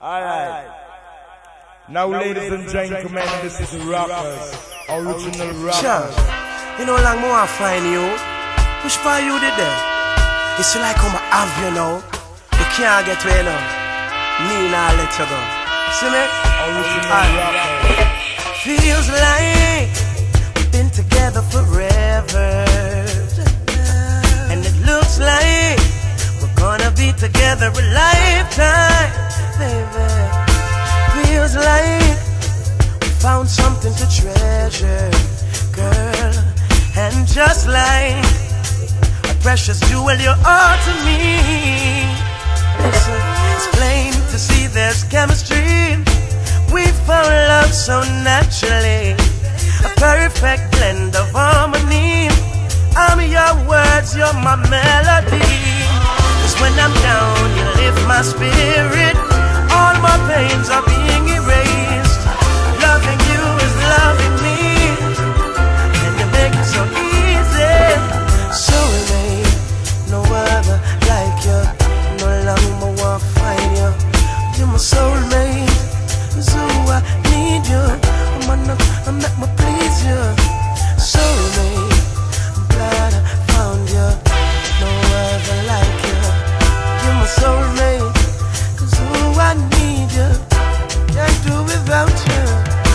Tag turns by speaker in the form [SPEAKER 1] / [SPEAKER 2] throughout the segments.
[SPEAKER 1] Alright. Now, ladies and gentlemen, this is Rockers, original Rockers.
[SPEAKER 2] You know, long more I find you. Which part you did there? It's like I'm have you now. You can't get away now. Me now let you go. See me?
[SPEAKER 1] Original Rockers.
[SPEAKER 2] Feels like we've been together forever, and it looks like we're gonna be together a lifetime, baby. Feels like we found something to treasure, girl. And just like a precious jewel, you are to me. Listen, it's plain to see there's chemistry. We found love so naturally, a perfect blend of harmony. I'm your words, you're my melody. 'Cause when I'm down, you lift my spirit. All my pains are being erased. Loving you is loving me, and you make it so easy. Soulmate, no other like you. No longer want to find you. You're my soulmate. So I need you, I make me please you. Soulmate, I'm glad I found you. No other like you. You're my soulmate, 'cause I need you. Can't do without you.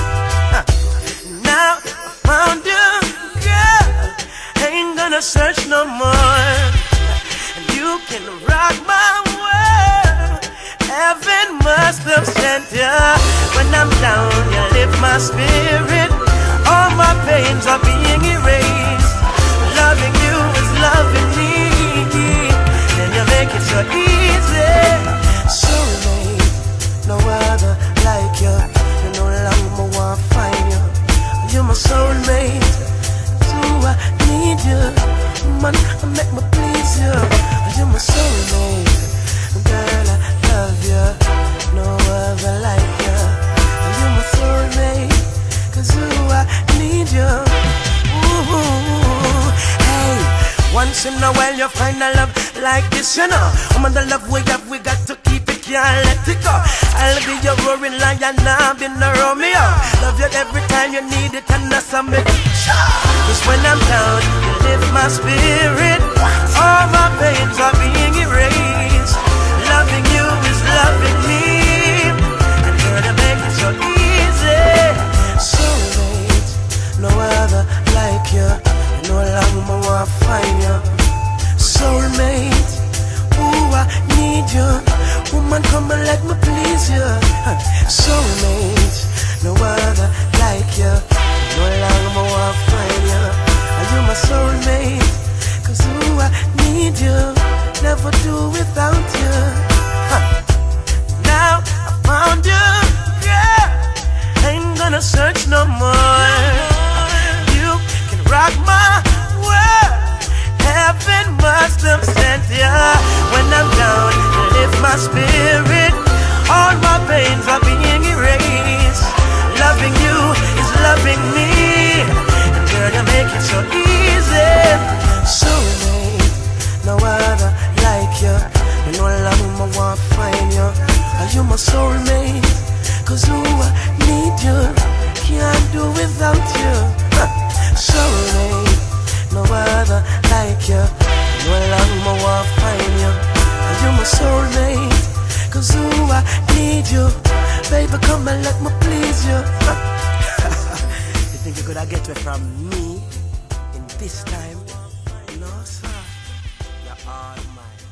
[SPEAKER 2] Now I found you, girl. Ain't gonna search no more. And you can rock my world. Heaven must have sent you. When I'm down, you lift my spirit. All my pains are being erased. Loving you is loving me, and you make it so easy. Soulmate, no other like you. You no longer want to find you. You're my soulmate, so I need you. Man, I make me please you. You're my soulmate, girl, I love you. No other like you. You're my soulmate, 'cause I need you. Ooh, hey, once in a while you find a love like this, you know. The love we have, we got to keep it, can't let it go. I'll be your roaring lion, I've been a Romeo. Love you every time you need it, and that's a me. 'Cause when I'm down, you lift my spirit. All my pains are being erased. Loving you is loving me, and girl, you make it so easy. Soulmate, no other like you. No longer want to find you. Soulmate, ooh, I need you. Woman, come and let me please you. Soulmate, no other like you. No longer want to find you. You're my soulmate, 'cause ooh, I need you. Never do without you. Now I found you, yeah. Ain't gonna search no more. You can rock my world. Heaven must have sent you. When I'm down, you lift my spirit. All my pains are being erased. Loving you is loving me, and girl, you make it so easy. Soulmate, no other like you. You no longer want to find you. You're my soulmate, 'cause ooh, I need you. Can't do without you. Soulmate, no other like you. No longer want to find you. You're my soulmate, 'cause ooh, I need you. Baby, come and let me please you. You think you're gonna get it from me in this time? No, sir. You're all mine.